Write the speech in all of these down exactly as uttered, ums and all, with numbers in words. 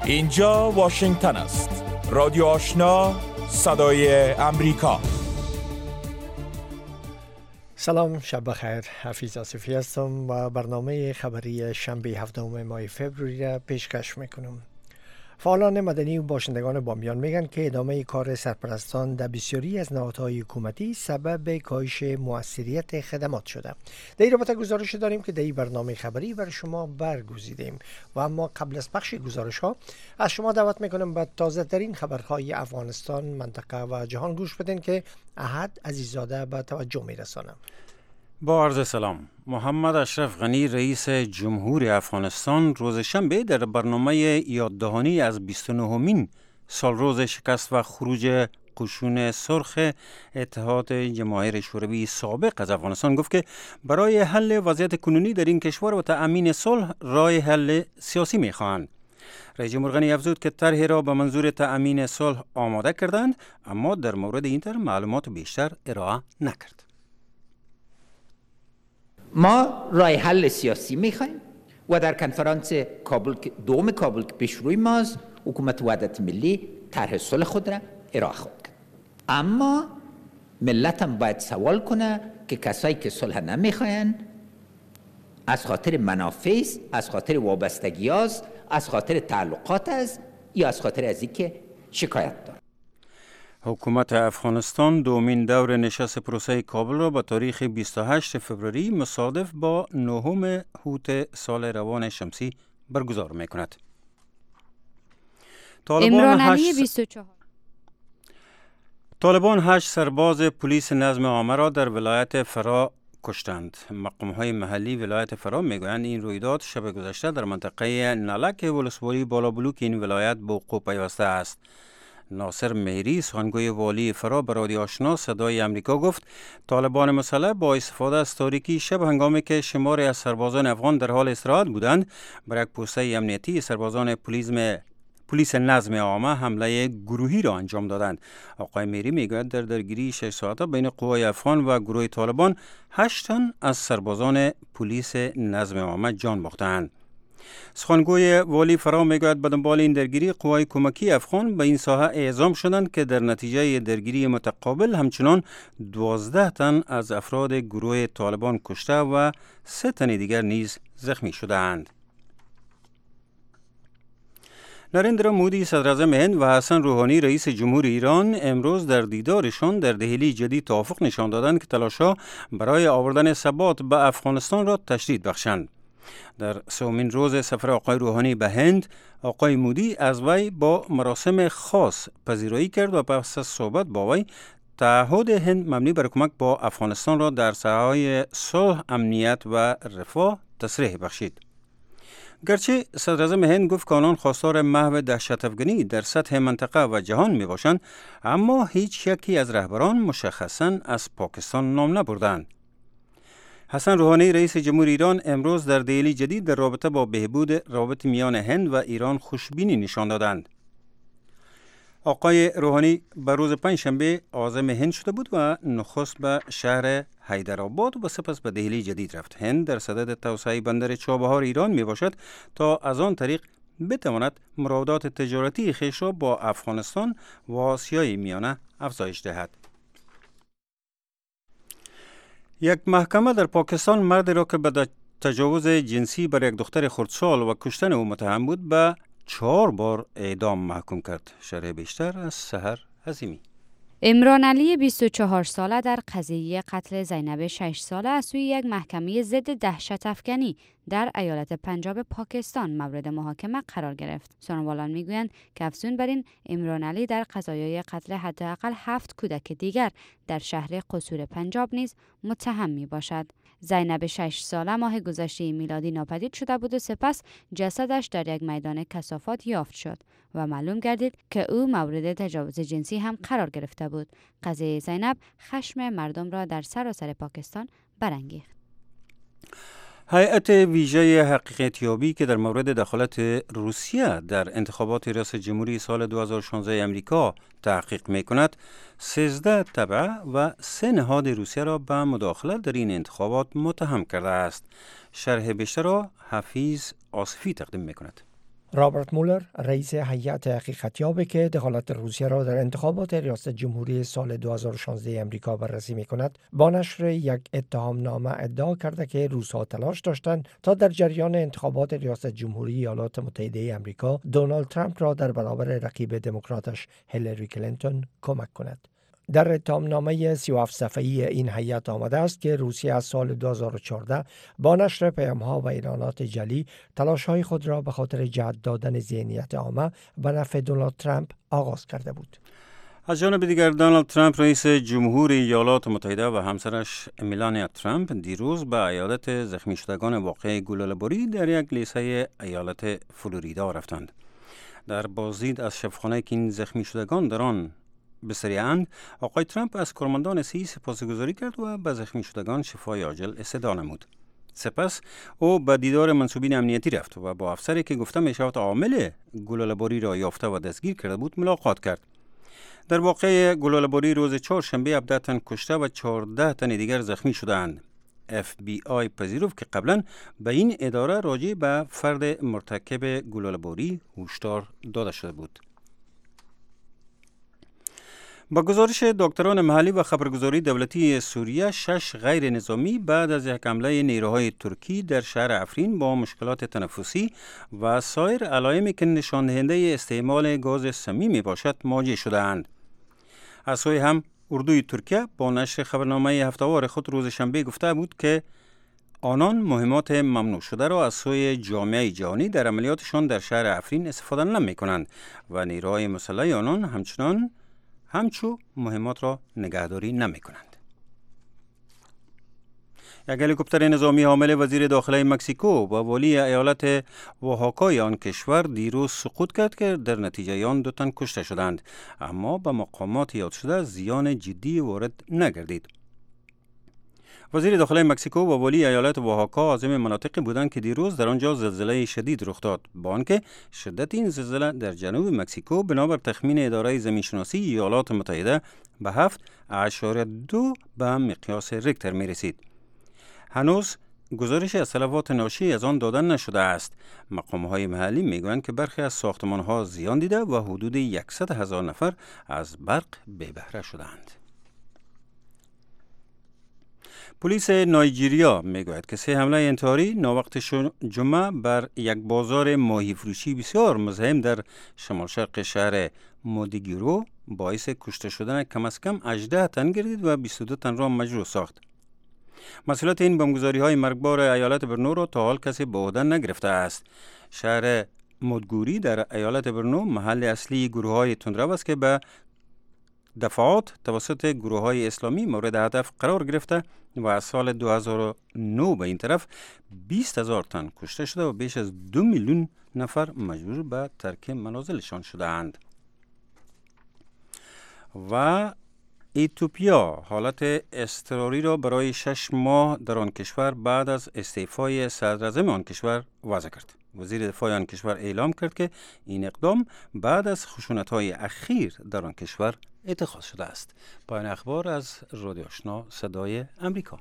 اینجا واشنگتن است. رادیو آشنا، صدای امریکا. سلام، شب بخیر. حفیظ آصفی هستم و برنامه خبری شنبه هفتم ماه فوریه را پیشکش میکنم. فعالان مدنی و باشندگان بامیان میگن که ادامه کار سرپرستان در بسیاری از نهادهای حکومتی سبب کاهش موثریت خدمات شده. در این رابطه گزارش داریم که در این برنامه خبری برای شما برگزیدیم و اما قبل از پخش گزارش ها از شما دعوت میکنم به تازه ترین خبرهای افغانستان، منطقه و جهان گوش بدین که احد عزیزاده به توجه میرسانم. با عرض سلام. محمد اشرف غنی رئیس جمهور افغانستان روز شنبه در برنامه یاددهانی از بیست و نهمین سالروز شکست و خروج قشون سرخ اتحاد جماهیر شوروی سابق از افغانستان گفت که برای حل وضعیت کنونی در این کشور و تأمین صلح راه حل سیاسی می‌خواهند. رئیس جمهور غنی افزود که طرحی را به منظور تأمین صلح آماده کردند، اما در مورد این طرح معلومات بیشتر ارائه نکرد. ما راه حل سیاسی میخوایم و در کنفرانس کابل دوم کابل که پیش روی ماست، حکومت وحدت ملی طرح صلح خود را ارائه خواهد کرد. اما ملت هم باید سوال کنه که کسایی که صلح نمیخواین از خاطر منافع است، از خاطر وابستگی است، از خاطر تعلقات است یا از خاطر از اینکه شکایت دارد. حکومت افغانستان دومین دور نشست پروسه کابل را به تاریخ بیست و هشتم فوریه مصادف با نهم هوت سال روان شمسی برگزار می‌کند. عمران علی بیست و چهار طالبان هشت سرباز پلیس نظم عامه را در ولایت فرا کشتند. مقام‌های محلی ولایت فرا میگویند این رویداد شب گذشته در منطقه نلک ولسوالی بالابلوک این ولایت به وقوع پیوسته است. ناصر مهری سخنگوی والی فرا به رادیو آشنا صدای امریکا گفت طالبان مسلح با استفاده از تاریکی شب هنگامی که شماری از سربازان افغان در حال استراحت بودند بر یک پوسته امنیتی سربازان پلیس پلیس نظم عامه حمله گروهی را انجام دادند. آقای مهری میگوید در درگیری شش ساعته بین قوای افغان و گروه طالبان هشت تن از سربازان پلیس نظم عامه جان باختند. سخنگوی والی فرا میگوید به دنبال این درگیری قوای کمکی افغان به این ساحه اعزام شدند که در نتیجه درگیری متقابل همچنان دوازده تن از افراد گروه طالبان کشته و سه تن دیگر نیز زخمی شدند. نریندرا مودی صدر اعظم هند و حسن روحانی رئیس جمهور ایران امروز در دیدارشان در دهلی جدید توافق نشان دادند که تلاش‌ها برای آوردن ثبات به افغانستان را تشدید بخشند. در سومین روز سفر آقای روحانی به هند، آقای مودی از وی با مراسم خاص پذیرایی کرد و پس از صحبت با وی تعهد هند مبنی بر کمک با افغانستان را در ساحه‌های صلح، امنیت و رفاه تصریح بخشید. گرچه صدر اعظم هند گفت که آنان خواستار محو دهشت افغانی در سطح منطقه و جهان می باشند، اما هیچ یکی از رهبران مشخصاً از پاکستان نام نبردند. حسن روحانی رئیس جمهور ایران امروز در دهلی جدید در رابطه با بهبود روابط میان هند و ایران خوشبینی نشان دادند. آقای روحانی به روز پنجشنبه عازم هند شده بود و نخست به شهر حیدرآباد و سپس به دهلی جدید رفت. هند در صدد توسعه بندر چابهار ایران می باشد تا از آن طریق بتواند مراودات تجارتی خویش را با افغانستان و آسیای میانه افزایش دهد. یک محکمه در پاکستان مردی را که به تجاوز جنسی بر یک دختر خردسال و کشتن او متهم بود به چهار بار اعدام محکوم کرد. شرح بیشتر از سحر حزیمی. عمران علی بیست و چهار ساله در قضیه قتل زینب شش ساله از سوی یک محکمه ضد دهشت افکنی در ایالت پنجاب پاکستان مورد محاکمه قرار گرفت. سخنوران میگویند که افزون بر این عمران علی در قضایای قتل حداقل هفت کودک دیگر در شهر قصور پنجاب نیز متهم می باشد. زینب شش ساله ماه گذشته میلادی ناپدید شده بود و سپس جسدش در یک میدان کثافات یافت شد و معلوم گردید که او مورد تجاوز جنسی هم قرار گرفته بود. قضیه زینب خشم مردم را در سراسر پاکستان برانگیخت. هیئت ویژه حقیقتیابی که در مورد دخالت روسیه در انتخابات ریاست جمهوری سال دو هزار و شانزده امریکا تحقیق می‌کند، سیزده تبع و سه نهاد روسیه را به مداخلت در این انتخابات متهم کرده است. شرح بیشتر را حفیظ آصفی تقدیم می‌کند. رابرت مولر رئیس هیئت حقیقتیابی که دخالت روسیه را در انتخابات ریاست جمهوری سال دو هزار و شانزده امریکا بررسی می‌کند، با نشر یک اتهامنامه ادعا کرده که روس‌ها تلاش داشتند تا در جریان انتخابات ریاست جمهوری ایالات متحده امریکا دونالد ترامپ را در برابر رقیب دموکراتش هیلاری کلینتون کمک کند. در اتهامنامه سی و هفت صفحه‌ای این هیئت آمده است که روسیه از سال دو هزار و چهارده با نشر پیام‌ها و اعلانات جعلی تلاش‌های خود را به خاطر جهت دادن ذهنیت عامه به نفع دونالد ترامپ آغاز کرده بود. از جانب دیگر دونالد ترامپ رئیس جمهور ایالات متحده و همسرش ملانیا ترامپ دیروز به عیادت زخمی شدگان واقعه گلوله‌باری در یک لیسه ایالت فلوریدا رفتند. در بازدید از شفاخانه که این زخمی شدگان در آن بسریعند، آقای ترامپ از کارمندان سی سپاسگزاری کرد و به زخمی شدگان شفای عاجل استدعا نمود. سپس او به دیدار منصوبین امنیتی رفت و با افسری که گفته می شود عامل گلوله‌باری را یافته و دستگیر کرده بود ملاقات کرد. در واقع گلوله‌باری روز چهارشنبه هفده تن کشته و چهارده تن دیگر زخمی شدند. اف بی آی پذیرفت که قبلا به این اداره راجع به فرد مرتکب گلوله‌باری هشدار داده شده بود. با گزارش دکتران محلی و خبرگزاری دولتی سوریه، شش غیر نظامی بعد از یک حمله نیروهای ترکی در شهر عفرین با مشکلات تنفسی و سایر علائمی که نشان دهنده استعمال گاز سمی می باشد مواجه شده‌اند. از سوی هم اردوی ترکیه با نشر خبرنامه هفته‌وار خود روز شنبه گفته بود که آنان مهمات ممنوع شده را از سوی جامعه جهانی در عملیاتشان در شهر عفرین استفاده نمی کنند و نیروهای مسلح آنان همچنان همچو مهمات را نگهداری نمی کنند. یک هلیکوپتر نظامی حامل وزیر داخله مکزیکو و والی ایالت اوهاکای آن کشور دیروز سقوط کرد که در نتیجه آن دو تن کشته شدند، اما به مقامات یاد شده زیان جدی وارد نگردید. وزیر داخله مکزیکو و والی ایالت اوهاکا عازم مناطقی بودند که دیروز در آنجا زلزله شدید رخ داد، با آنکه شدت این زلزله در جنوب مکزیکو بنابر تخمین اداره زمینشناسی ایالات متحده به هفت اعشاریه دو به مقیاس ریکتر می رسید. هنوز گزارش از تلفات ناشی از آن دادن نشده است. مقام‌های محلی میگویند که برخی از ساختمان‌ها زیان دیده و حدود صد هزار نفر از برق بی بهره شدند. پلیس نایجیریا میگوید که سه حمله انتحاری ناوقت جمعه بر یک بازار ماهی فروشی بسیار مزاحم در شمال شرق شهر مودیگیرو باعث کشته شدن کم از کم هجده تن گردید و بیست و دو تن را مجروح ساخت. مسئولیت این بمبگذاری‌های مرگبار ایالت برنو را تا حال کسی به عهده نگرفته است. شهر مودگوری در ایالت برنو محل اصلی گروه‌های تندرو است که به دفعات توسط گروه‌های اسلامی مورد هدف قرار گرفته و از سال دو هزار و نه به این طرف بیست هزار تن کشته شده و بیش از دو میلیون نفر مجبور به ترک منازلشان شده‌اند. و ایتوپیا حالت اضطراری را برای شش ماه در آن کشور بعد از استعفای صدراعظم آن کشور وضع کرد. وزیر دفاع آن کشور اعلام کرد که این اقدام بعد از خشونت‌های اخیر در آن کشور اتخاذ شده است. پایان اخبار از رادیو آشنا صدای امریکا.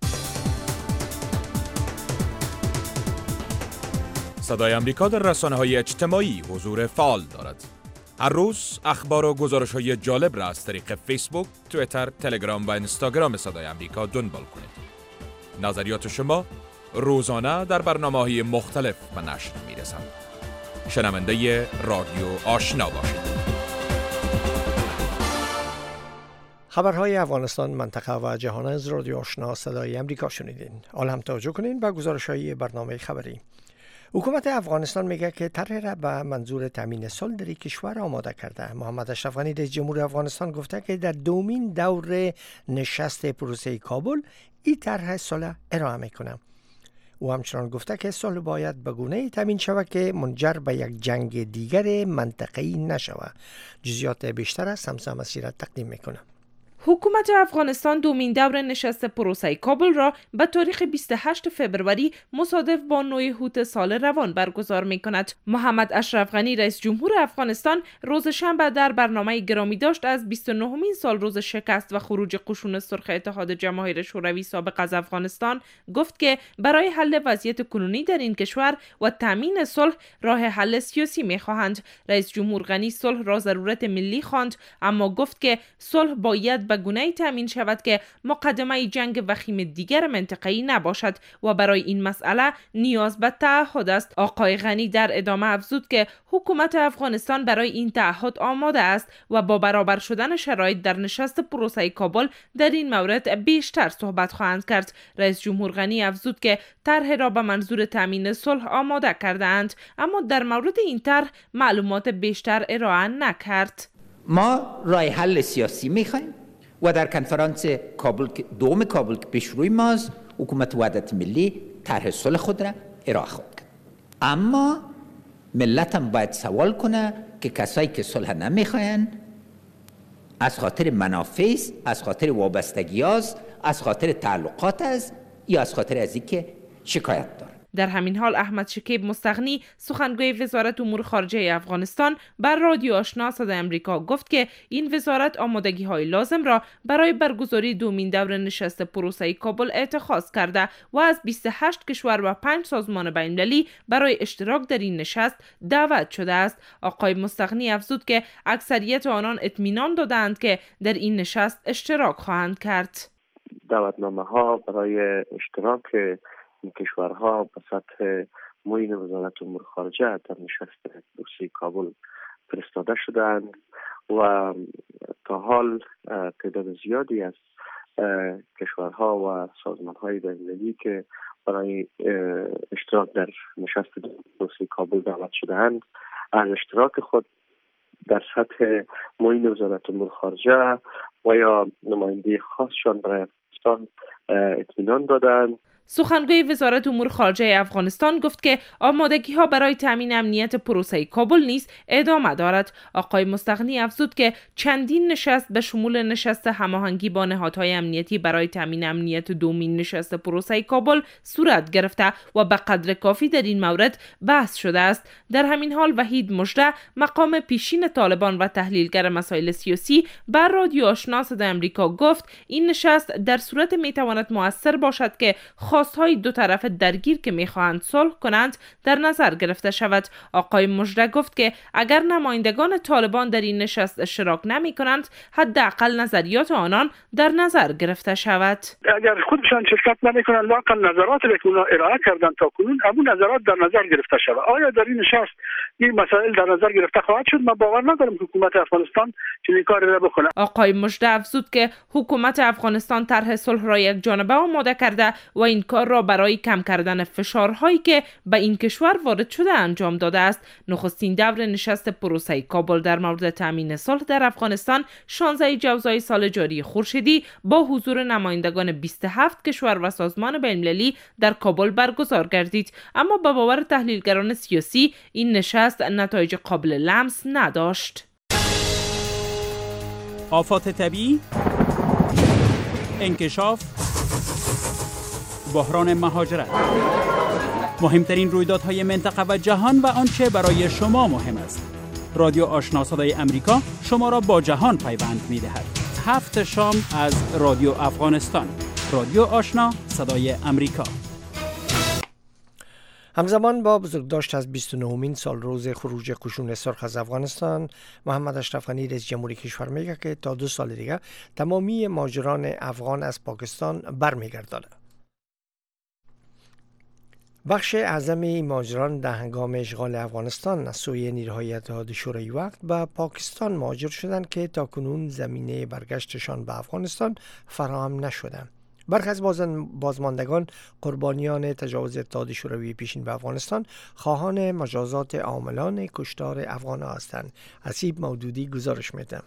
صدای امریکا در رسانه‌های اجتماعی حضور فعال دارد. هر روز اخبار و گزارش‌های جالب را از طریق فیسبوک، توییتر، تلگرام و اینستاگرام صدای امریکا دنبال کنید. نظریات شما روزانه در برنامه‌های مختلف به نشر می‌رسند. شنونده رادیو آشنا باشید. خبرهای افغانستان، منطقه و جهان از رادیو آشنا صدای امریکا شنیدین. حالا هم توجه کنین به گزارش‌های برنامه خبری. حکومت افغانستان میگه که طرح را به منظور تامین صلح در کشور آماده کرده. محمد اشرف غنی رئیس جمهور افغانستان گفته که در دومین دور نشست پروسه کابل این طرح صلح ارائه میکنه. او همچنان گفته که صلح باید به گونه‌ای تامین شود که منجر به یک جنگ دیگر منطقه‌ای نشود. جزئیات بیشتر از سمسم مسیرت تقدیم میکنه. حکومت افغانستان دومین دور نشست پروسه کابل را به تاریخ بیست و هشتم فوریه مصادف با نو هوت سال روان برگزار می کند. محمد اشرف غنی رئیس جمهور افغانستان روز شنبه در برنامه گرامی داشت از بیست و نهمین سال روز شکست و خروج قشون سرخ اتحاد جماهیر شوروی سابق از افغانستان گفت که برای حل وضعیت کنونی در این کشور و تامین صلح راه حل سیاسی می خواهند. رئیس جمهور غنی صلح را ضرورت ملی خواند، اما گفت که صلح باید به گونه‌ای تامین شود که مقدمه جنگ وخیم دیگر منطقه‌ای نباشد و برای این مسئله نیاز به تعهد است. آقای غنی در ادامه افزود که حکومت افغانستان برای این تعهد آماده است و با برابر شدن شرایط در نشست پروسه کابل در این مورد بیشتر صحبت خواهند کرد. رئیس جمهور غنی افزود که طرح را به منظور تامین صلح آماده کرده‌اند، اما در مورد این طرح معلومات بیشتر ارائه نکرد. ما راه حل سیاسی می‌خوایم و در کنفرانس کابل دوم کابل که پیش روی ماست حکومت وحدت ملی طرح صلح خود را ارائه خواهد کرد. اما ملت هم باید سوال کنه که کسایی که صلح نمیخواین از خاطر منافع است، از خاطر وابستگی است، از خاطر تعلقات است یا از خاطر از اینکه شکایت داره. در همین حال احمد شکیب مستغنی سخنگوی وزارت امور خارجه افغانستان بر رادیو آشنا صدای امریکا گفت که این وزارت آمادگی های لازم را برای برگزاری دومین دور نشست پروسه کابل اتخاذ کرده و از بیست و هشت کشور و پنج سازمان بین‌المللی برای اشتراک در این نشست دعوت شده است. آقای مستغنی افزود که اکثریت آنان اطمینان دادند که در این نشست اشتراک خواهند کرد. دعوتنامه ها برای اشتراک این کشورها به سطح معین وزارت امور خارجه در نشست پروسه کابل فرستاده شدند و تا حال تعداد زیادی از کشورها و سازمان‌های بین‌المللی که برای اشتراک در نشست پروسه کابل دعوت شده‌اند از اشتراک خود در سطح معین وزارت امور خارجه و یا نماینده خاصشان برای افغانستان اطمینان دادند. سخنگوی وزارت امور خارجه افغانستان گفت که آمادگی ها برای تامین امنیت پروسه کابل نیز ادامه دارد. آقای مستغنی افزود که چندین نشست به شمول نشست هماهنگی با نهادهای امنیتی برای تامین امنیت دومین نشست پروسه کابل صورت گرفته و به قدر کافی در این مورد بحث شده است. در همین حال وحید مژده مقام پیشین طالبان و تحلیلگر مسائل سیاسی بر رادیو آشنا صدای امریکا گفت این نشست در صورت میتواند مؤثر باشد که خواستهای دو طرف درگیر که میخواهند صلح کنند در نظر گرفته شود. آقای مژده گفت که اگر نمایندگان طالبان در این نشست اشتراک نمی کنند حداقل نظریات آنان در نظر گرفته شود. اگر خودشان شرکت نمی کنند لااقل نظراتی که اونا ارائه کردن تا کنون همون نظرات در نظر گرفته شود. آیا در این نشست این مسائل در نظر گرفته خواهد شد؟ من باور ندارم که حکومت افغانستان چنین کاری را بکنه. آقای مژده افزود که حکومت افغانستان طرح صلح را یک جانبه آماده کرده و این کار را برای کم کردن فشارهایی که به این کشور وارد شده انجام داده است. نخستین دور نشست پروسه کابل در مورد تامین صلح در افغانستان شانزده جوزای سال جاری خورشیدی با حضور نمایندگان بیست و هفت کشور و سازمان بین‌المللی در کابل برگزار گردید، اما به باور تحلیلگران سیاسی این نشست نتایج قابل لمس نداشت. آفات طبیعی، انکشاف، بحران مهاجرت، مهمترین رویدادهای منطقه و جهان و آنچه برای شما مهم است. رادیو آشنا صدای امریکا شما را با جهان پیوند می‌دهد. هفت شام از رادیو افغانستان. رادیو آشنا صدای امریکا. همزمان با بزرگداشت از بیست و نهمین سال روز خروج قشون سرخ از افغانستان، محمد اشرف غنی رئیس جمهوری کشور میگه که تا دو سال دیگه تمامی مهاجران افغان از پاکستان برمیگردند. بخش اعظم مهاجران در هنگام اشغال افغانستان از سوی نیروهای اتحاد شوروی وقت به پاکستان مهاجر شدند که تاکنون زمینه برگشتشان به افغانستان فراهم نشده. برخی از بازماندگان قربانیان تجاوز اتحاد شوروی پیشین به افغانستان خواهان مجازات عاملان کشتار افغان‌ها هستند. حسیب مودودی گزارش میده.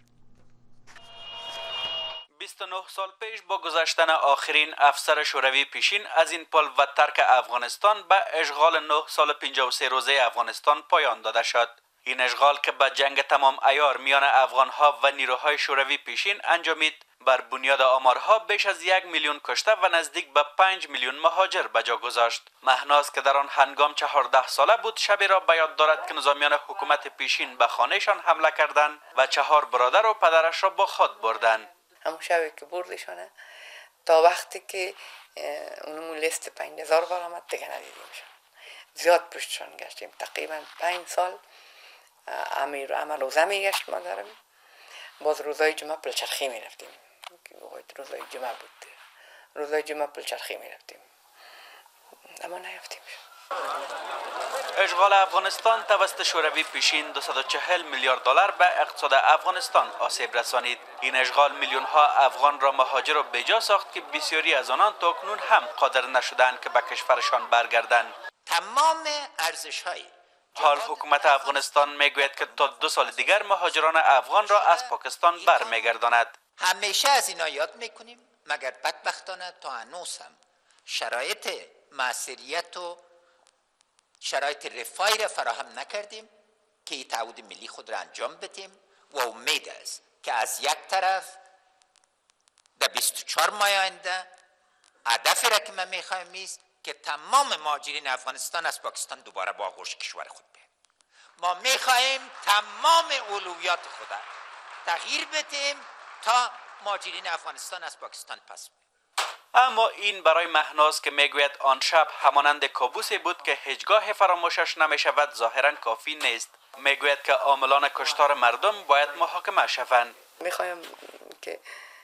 بیست و نه سال پیش با گذشتن آخرین افسر شوروی پیشین از این پل و ترک افغانستان به اشغال نه سال پنجاه و سه روزه افغانستان پایان داده شد. این اشغال که به جنگ تمام عیار میان افغانها و نیروهای شوروی پیشین انجامید، بر بنیاد آمارها بیش از یک میلیون کشته و نزدیک به پنج میلیون مهاجر به جا گذاشت. مهناز که در آن هنگام چهارده ساله بود شبی را به یاد دارد که نظامیان حکومت پیشین به خانهشان حمله کردند و چهار برادر و پدرش را با خود بردند. همون شبی که بردشانه تا وقتی که اونمون لیست پنج هزار بار آمد دیگه ندیدیمشان. زیاد پشتشان گشتیم، تقریبا پنج سال امیر اما روزه میگشت مادرم. باز روزای جمعه پلچرخی میرفتیم، روزای جمعه بود، روزای جمعه پلچرخی میرفتیم اما نیفتیم. اشغال افغانستان توسط شوروی پیشین دویست و چهل میلیارد دلار به اقتصاد افغانستان آسیب رسانید. این اشغال میلیون ها افغان را مهاجر و بجا ساخت که بسیاری از آنان تا اکنون هم قادر نشدند که به کشورشان برگردند. تمام ارزش های حال حکومت افغانستان میگوید که تا دو سال دیگر مهاجران افغان را از پاکستان برمیگرداند. همیشه از اینا یاد میکنیم مگر بدبختانه تا هنوز هم شرایط معصریت و شرایط رفاهی را فراهم نکردیم که این تعهد ملی خود را انجام بدیم و امید است که از یک طرف در بیست و چهار ماه آینده هدفی را که ما میخوایم است که تمام مهاجرین افغانستان از پاکستان دوباره با آغوش کشور خود بیاید. ما میخواهیم تمام اولویات خود تغییر بدیم تا مهاجرین افغانستان از پاکستان پس بیاید. اما این برای مهناز که میگوید آن شب همانند کابوسی بود که هیچگاه فراموشش نمیشود ظاهرا کافی نیست. میگوید که عاملان کشتار مردم باید محاکمه شوند. میخوایم که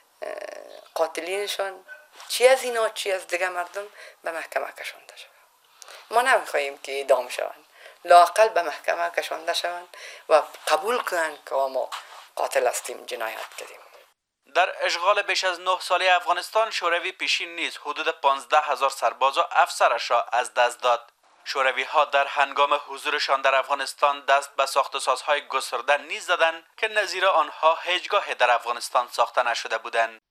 قاتلینشان چی از اینا چی از دیگه مردم به محکمه کشانده شوند. ما نمیخواهیم که اعدام شوند، لااقل به محکمه کشانده شوند و قبول کنند که ما قاتل هستیم، جنایت کردیم. در اشغال بیش از نه ساله افغانستان شوروی پیشین نیز حدود پانزده هزار سرباز و افسرش را از دست داد. شوروی ها در هنگام حضورشان در افغانستان دست به ساخت و سازهای گسترده نیز زدند که نظیر آنها هیچگاه در افغانستان ساخته نشده بودند.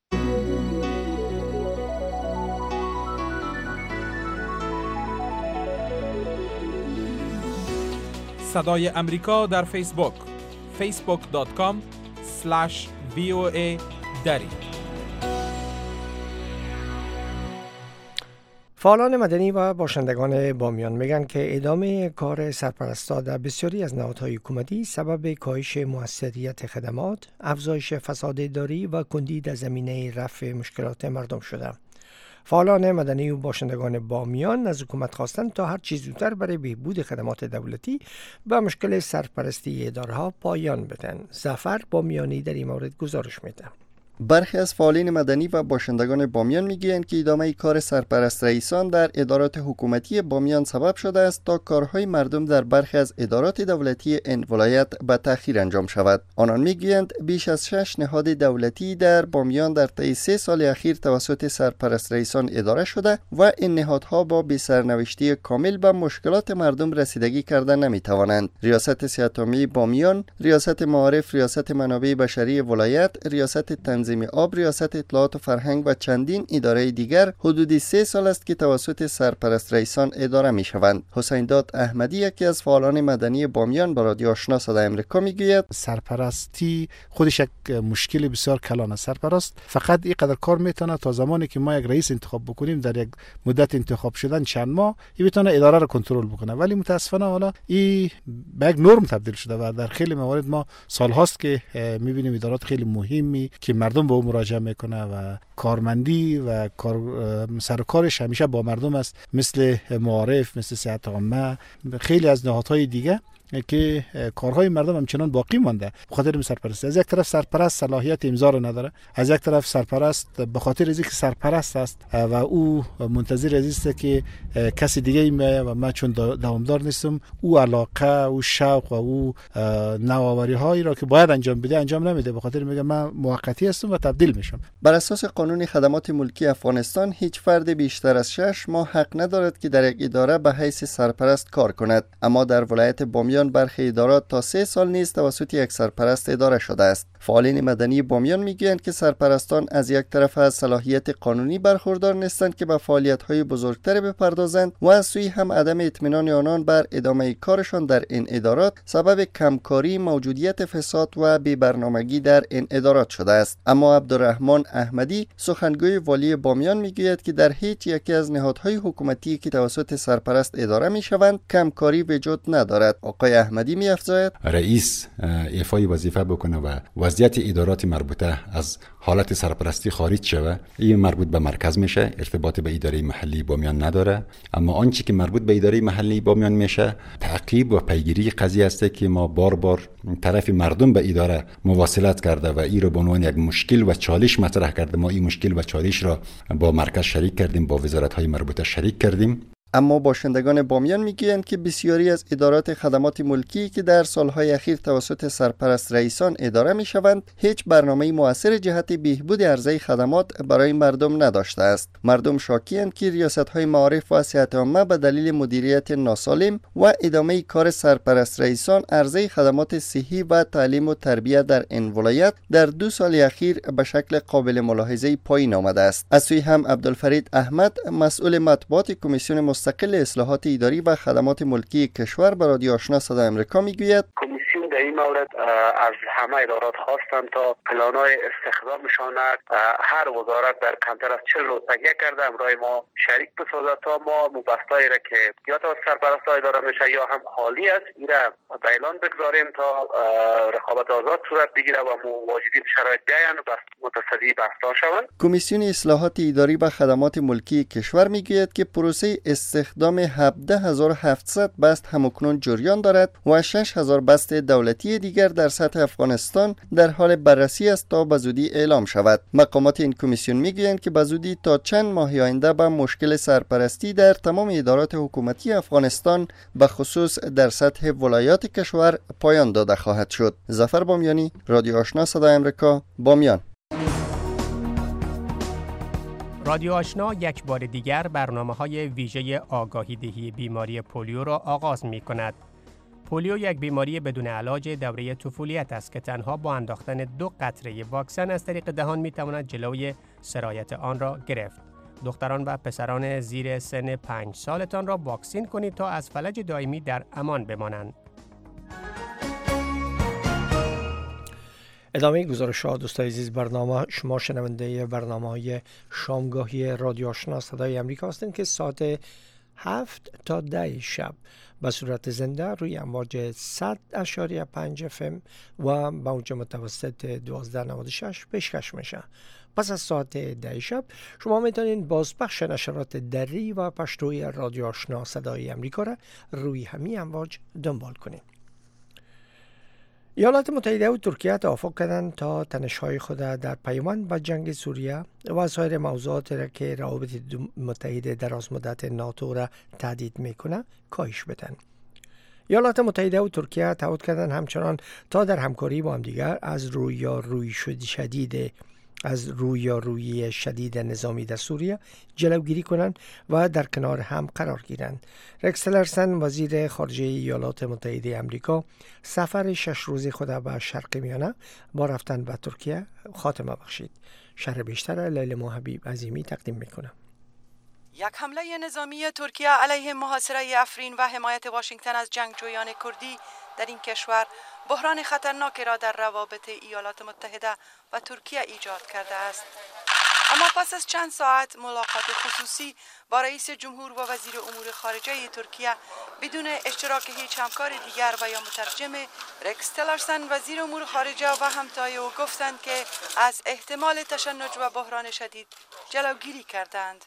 صدای امریکا در فیسبوک فیسبوک دات کام اسلش وی او ای دری. فعالان مدنی و باشندگان بامیان میگن که ادامه کار سرپرستا در بسیاری از نهادهای حکومتی سبب کاهش موثریت خدمات، افزایش فساد اداری و کندی در زمینه رفع مشکلات مردم شده. فعالان مدنی و باشندگان بامیان از حکومت خواستند تا هر چیز زودتر برای بهبود خدمات دولتی به مشکل سرپرستی اداره‌ها پایان بدن. ظفر بامیانی در این مورد گزارش میده. برخی از فعالین مدنی و باشندگان بامیان میگویند که ادامه کار سرپرست رئیسان در ادارات حکومتی بامیان سبب شده است تا کارهای مردم در برخی از ادارات دولتی این ولایت به تأخیر انجام شود. آنان میگویند بیش از شش نهاد دولتی در بامیان در طی سه سال اخیر توسط سرپرست رئیسان اداره شده و این نهادها با بی‌سرنوشتی کامل به مشکلات مردم رسیدگی کرده نمیتوانند. ریاست صحت عامه بامیان، ریاست معارف، ریاست منابع بشری ولایت، ریاست تنظیم آب، ریاست اطلاعات و فرهنگ و چندین اداره دیگر حدود سه سال است که توسط سرپرست رئیسان اداره می شوند. حسین داد احمدی یکی از فعالان مدنی بامیان با رادیو آشنا صدای امریکا میگوید سرپرستی خودش یک مشکل بسیار کلان است. سرپرست فقط اینقدر کار میتونه تا زمانی که ما یک رئیس انتخاب بکنیم در یک مدت انتخاب شدن چند ماه این بتونه اداره را کنترل بکنه، ولی متاسفانه حالا این به یک نرم تبدیل شده و در خیلی موارد ما سال هاست که میبینیم ادارات خیلی مهمی که مردم به او مراجعه میکنه و کارمندی و کار سر کارش همیشه با مردم است، مثل معارف، مثل صحت عامه، خیلی از نهادهای دیگه که کارهای مردم همچنان باقی مانده. به خاطر سرپرست از یک طرف سرپرست صلاحیت امضا رو نداره، از یک طرف سرپرست به خاطر از اینکه سرپرست است و او منتظر از است که کسی دیگه ایمه و من چون دوامدار نیستم او علاقه او شوق و او نوآوری هایی را که باید انجام بده انجام نمیده، به خاطر میگه من موقتی هستم و تبدیل میشم. بر اساس قانون خدمات ملکی افغانستان هیچ فرد بیشتر از شش ماه حق ندارد که در یک اداره به حیث سرپرست کار کند، اما در ولایت بامیان بامیان برخی ادارات تا سه سال نیز توسط یک سرپرست اداره شده است. فعالین مدنی بامیان میگویند که سرپرستان از یک طرف از صلاحیت قانونی برخوردار نیستند که به فعالیت‌های بزرگتر بپردازند و از سوی هم عدم اطمینان آنان بر ادامه کارشان در این ادارات سبب کمکاری، موجودیت فساد و بی‌برنامگی در این ادارات شده است. اما عبدالرحمن احمدی سخنگوی والی بامیان میگوید که در هیچ یکی از نهادهای حکومتی که توسط سرپرست اداره میشوند کمکاری وجود ندارد. آقای احمدی می‌افزاید رئیس ایفای وظیفه بکنه و وضعیت ادارات مربوطه از حالت سرپرستی خارج شود، این مربوط به مرکز میشه، ارتباط به اداره محلی بامیان نداره. اما آنچه که مربوط به اداره محلی بامیان میشه تعقیب و پیگیری قضیه است که ما بار بار طرف مردم به اداره مواصلت کرده و این رو به عنوان یک مشکل و چالش مطرح کرده. ما این مشکل و چالش را با مرکز شریک کردیم، با وزارت‌های مربوطه شریک کردیم. اما باشندگان بامیان میگویند که بسیاری از ادارات خدمات ملکی که در سالهای اخیر توسط سرپرست رئیسان اداره میشوند هیچ برنامه مؤثر جهت بهبود عرضه خدمات برای مردم نداشته است. مردم شاکی‌اند که ریاست‌های معارف و صحت عامه به دلیل مدیریت ناسالم و ادامه کار سرپرست رئیسان عرضه خدمات صحی و تعلیم و تربیت در این ولایت در دو سال اخیر به شکل قابل ملاحظه پایین آمده است. از سوی هم عبدالفرید احمد مسئول مطبوعات کمیسیون مستقل اصلاحات اداری و خدمات ملکی کشور به رادیو آشنا صدای آمریکا میگوید کمیسیون در این مورد از همه ادارات خواستند تا پلان‌های استخدامشان هر وزارت در کمتر از چهل روز تهیه کرده همراه ما شریک بسازد تا ما مبحثایی را که یا توسط سرپرست اداره میشه یا هم خالی است این را به اعلان بگذاریم تا رقابت آزاد صورت بگیره و مواجدین شرایط بیاین و متصدی بحث‌ها شوند. کمیسیون اصلاحات اداری و خدمات ملکی کشور میگوید که پروسه استخدام هفده هزار و هفتصد بست همکنون جریان دارد و شش هزار بست دولتی دیگر در سطح افغانستان در حال بررسی است تا به زودی اعلام شود. مقامات این کمیسیون میگویند که به زودی تا چند ماه آینده به مشکل سرپرستی در تمام ادارات حکومتی افغانستان به خصوص در سطح ولایات کشور پایان داده خواهد شد. ظفر بامیانی، رادیو آشنا صدای آمریکا، بامیان. رادیو آشنا یک بار دیگر برنامه‌های ویژه آگاهی دهی بیماری پولیو را آغاز می‌کند. پولیو یک بیماری بدون علاج دوره طفولیت است که تنها با انداختن دو قطره واکسن از طریق دهان می‌تواند جلوی سرایت آن را گرفت. دختران و پسران زیر سن پنج سالتان را واکسین کنید تا از فلج دائمی در امان بمانند. ادامه گزارش ها دوستای عزیز برنامه شما شنونده برنامه‌های شامگاهی رادیو آشنا صدای آمریکا هستند که ساعت هفت تا ده شب به صورت زنده روی امواج صد اشاری پنج اف ام و موج متوسط دوازده نود و شش پیشکش میشه. پس از ساعت ده شب شما میتونید بازپخش نشرات دری و پشتوی رادیو آشنا صدای آمریکا را روی همین امواج دنبال کنید. ایالات متحده و ترکیه توافق کردند تا تنش‌های خود در پیوند به جنگ سوریه و سایر موضوعات را که روابط متحده دراز مدت ناتو را تهدید میکنه کاهش بدن. ایالات متحده و ترکیه تعهد کردند همچنان تا در همکاری با همدیگر از رویارویی شدید از رویارویی شدید نظامی در سوریه جلوگیری کنند و در کنار هم قرار گیرند. رکس تیلرسن وزیر خارجه ایالات متحده آمریکا سفر شش روزه خود به شرق میانه با رفتن به ترکیه خاتمه بخشید. شرح بیشتر لیلی محبیب عظیمی تقدیم میکنه. یک حمله نظامی ترکیه علیه محاصره افرین و حمایت واشنگتن از جنگجویان کردی در این کشور بحران خطرناکی را در روابط ایالات متحده و ترکیه ایجاد کرده است. اما پس از چند ساعت ملاقات خصوصی با رئیس جمهور و وزیر امور خارجه ترکیه بدون اشتراک هیچ همکار دیگر و یا مترجم، رکس تیلرسن وزیر امور خارجه و همتای او گفتند که از احتمال تشنج و بحران شدید جلوگیری کردند.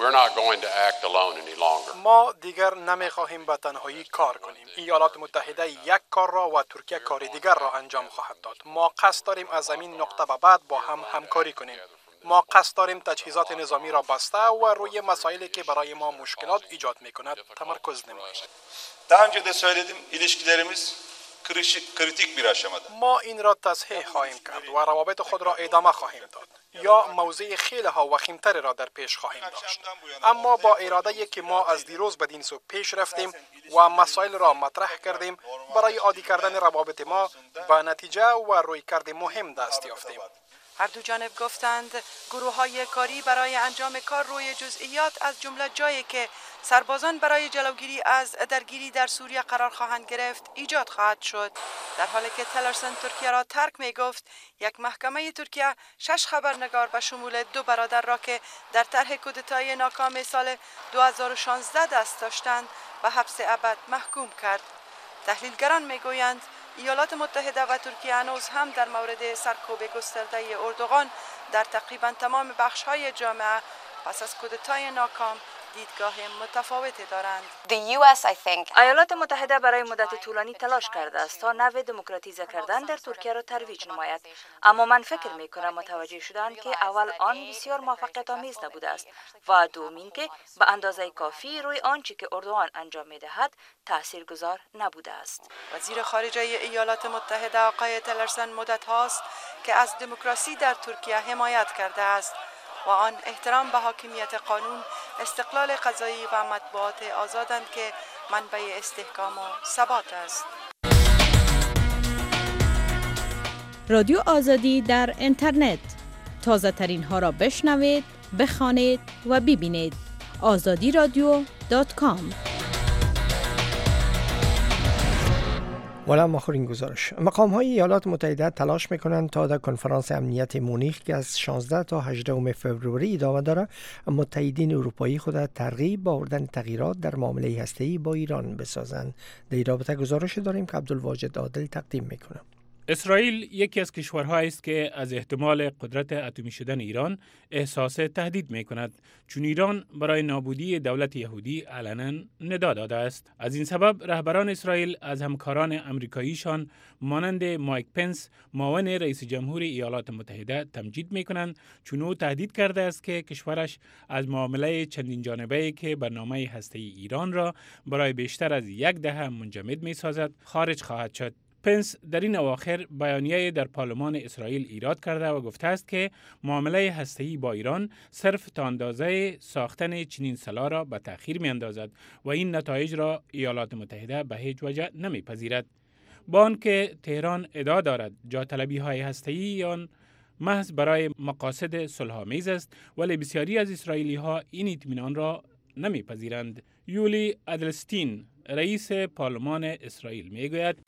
ما دیگر نمیخواهیم به تنهایی کار کنیم. ایالات متحده یک کار را و ترکیه کار دیگر را انجام خواهد داد. ما قصد داریم از همین نقطه به بعد با هم همکاری کنیم. ما قصد داریم تجهیزات نظامی را بسته و روی مسائلی که برای ما مشکلات ایجاد میکند تمرکز نماییم. Daha önce de söyledim, ilişkilerimiz کریتیک می‌راشمد. ما این را تصحیح خواهیم کرد و روابط خود را ادامه خواهیم داد یا موضع خیلی ها وخیمتر را در پیش خواهیم داشت، اما با اراده که ما از دیروز بدین سو پیش رفتیم و مسائل را مطرح کردیم برای عادی کردن روابط ما به نتیجه و رویکرد مهم دست یافتیم. هر دو جانب گفتند گروه های کاری برای انجام کار روی جزئیات از جمله جایی که سربازان برای جلوگیری از درگیری در سوریه قرار خواهند گرفت ایجاد خواهد شد. در حالی که تلرسن ترکیه را ترک می گفت، یک محکمه ترکیه شش خبرنگار به شمول دو برادر را که در طرح کودتای ناکام سال دو هزار و شانزده دست داشتند به حبس ابد محکوم کرد. تحلیلگران می گویند ایالات متحده و ترکیه هنوز هم در مورد سرکوب گسترده اردوغان در تقریبا تمام بخش‌های جامعه پس از کودتای ناکام دیدگاه متفاوتی دارند. ایالات متحده برای مدت طولانی تلاش کرده است تا نوع دموکراتیزه کردن در ترکیه را ترویج نماید، اما من فکر می کنم متوجه شدند که اول آن بسیار موفقیت آمیز نبوده است و دومین که به اندازه کافی روی آنچه که اردوغان انجام می دهد تاثیرگذار نبوده است. وزیر خارجه ایالات متحده آقای تلرسن مدت هاست که از دموکراسی در ترکیه حمایت کرده است و آن احترام به حاکمیت قانون، استقلال قضایی و مطبوعات آزادند که منبع استحکام و ثبات است. رادیو آزادی در اینترنت، تازه ترین ها را بشنوید، بخوانید و ببینید. آزادی رادیو دات کام. ولم آخرین گزارش، مقام های ایالات متحده تلاش میکنند تا در کنفرانس امنیت مونیخ که از شانزده تا هجدهم فوریه ادامه داره متحدین اروپایی خود ترغیب به آوردن تغییرات در معامله هسته‌ای با ایران بسازند. در این رابطه گزارش داریم که عبدالواجد عادل تقدیم میکنه. اسرائیل یکی از کشورهایی است که از احتمال قدرت اتمی شدن ایران احساس تهدید می کند، چون ایران برای نابودی دولت یهودی علنا ندا داده است. از این سبب رهبران اسرائیل از همکاران امریکاییشان مانند مایک پنس معاون رئیس جمهور ایالات متحده تمجید می کنند، چون او تهدید کرده است که کشورش از معامله چندین جانبه‌ای که برنامه هسته‌ای ایران را برای بیشتر از یک دهه منجمد می سازد خارج خواهد شد. پنس در این اواخر بیانیه در پارلمان اسرائیل ایراد کرده و گفته است که معامله هسته‌ای با ایران صرف تا اندازه ساختن چنین سلاح را به تأخیر می اندازد و این نتایج را ایالات متحده به هیچ وجه نمی پذیرد. با آنکه تهران ادعا دارد جاطلبی های هسته‌ای آن محض برای مقاصد صلح‌آمیز است، ولی بسیاری از اسرائیلی ها این اطمینان را نمی پذیرند. یولی ادلستین رئیس پارلمان اسرائیل میگوید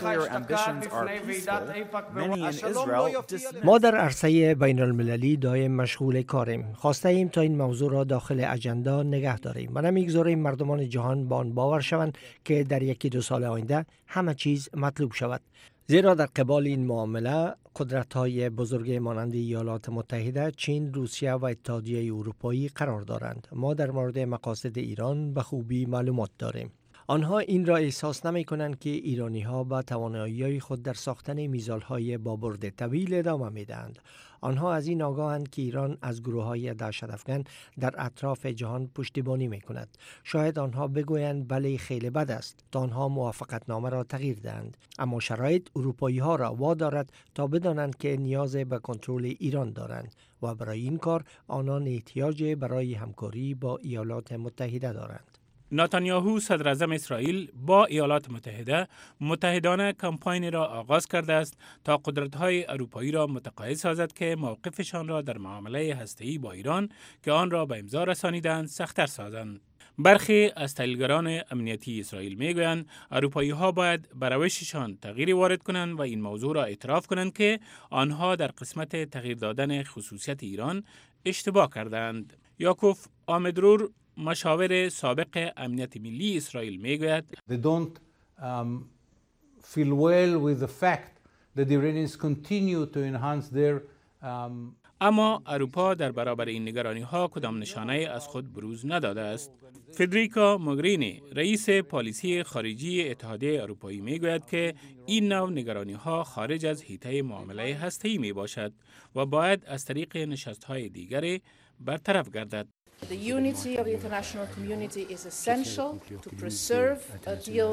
ما در عرصه بین المللی دائم مشغول کاریم. خواسته ایم تا این موضوع را داخل اجندا نگه داریم و نمیگذاریم مردمان جهان با آن باور شوند که در یکی دو سال آینده همه چیز مطلوب شود. زیرا در قبال این معامله قدرت‌های بزرگ مانند ایالات متحده، چین، روسیه و اتحادیه اروپایی قرار دارند. ما در مورد مقاصد ایران به خوبی معلومات داریم. آنها این را احساس نمی کنند که ایرانی ها با توانایی خود در ساختن میزایل های با برد طویل ادامه می دهند. آنها از این آگاهند که ایران از گروه های دهشت افکن در اطراف جهان پشتیبانی می کند. شاید آنها بگویند بله خیلی بد است تا آنها موافقت نامه را تغییر دهند، اما شرایط اروپایی ها را وادارد تا بدانند که نیاز به کنترل ایران دارند و برای این کار آنان احتیاج برای همکاری با ایالات متحده دارند. نتانیاهو صدر اعظم اسرائیل با ایالات متحده متحدانه کمپاین را آغاز کرده است تا قدرت‌های اروپایی را متقاعد سازد که موقفشان را در معامله هسته‌ای با ایران که آن را به امضا رسانیدند سخت‌تر سازند. برخی از تحلیلگران امنیتی اسرائیل میگویند اروپایی‌ها باید به روششان تغییری وارد کنند و این موضوع را اعتراف کنند که آنها در قسمت تغییر دادن خصوصیت ایران اشتباه کردند. یاکوف آمدرور مشاور سابق امنیت ملی اسرائیل میگوید They don't um, feel well with the fact that the Iranians continue to enhance their um, اما اروپا در برابر این نگرانی ها کدام نشانه از خود بروز نداده است. فدریکا موگرینی رئیس پالیسی خارجی اتحادیه اروپایی میگوید که این نوع نگرانی ها خارج از حیطه معامله هسته‌ای می باشد و باید از طریق نشست های دیگری برطرف گردد. The unity of the international community is essential to preserve a deal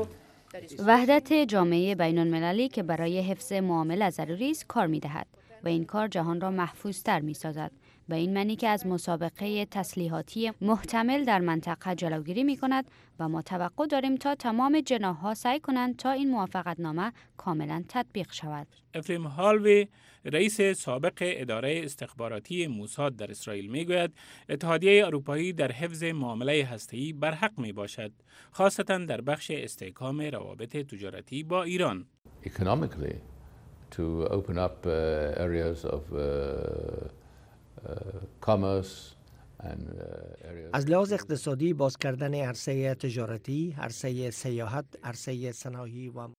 وحدت جامعه بین المللی که برای حفظ معامله ضروری است کار می‌دهد و این کار جهان را محفوظتر می‌سازد. به این معنی که از مسابقه تسلیحاتی محتمل در منطقه جلوگیری می‌کند و ما توقع داریم تا تمام جناح‌ها سعی کنند تا این موافقتنامه کاملا تطبیق شود. افریم هالوی رئیس سابق اداره استخباراتی موساد در اسرائیل میگوید اتحادیه اروپایی در حفظ معامله هسته‌ای برحق میباشد، خاصتا در بخش استحکام روابط تجارتی با ایران. Economically, to open up uh, areas of uh, uh, commerce and uh, areas. از لحاظ اقتصادی باز کردن عرصه تجارتی، عرصه سیاحت، عرصه صنایعی و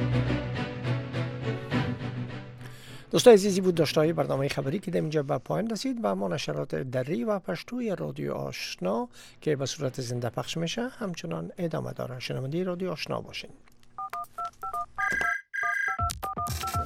دوستان عزیزی بود داشتهای برنامه خبری که در اینجا به پایان رسید و ما نشرات دری و پشتوی رادیو آشنا که به صورت زنده پخش میشه همچنان ادامه داره. شنونده رادیو آشنا باشین.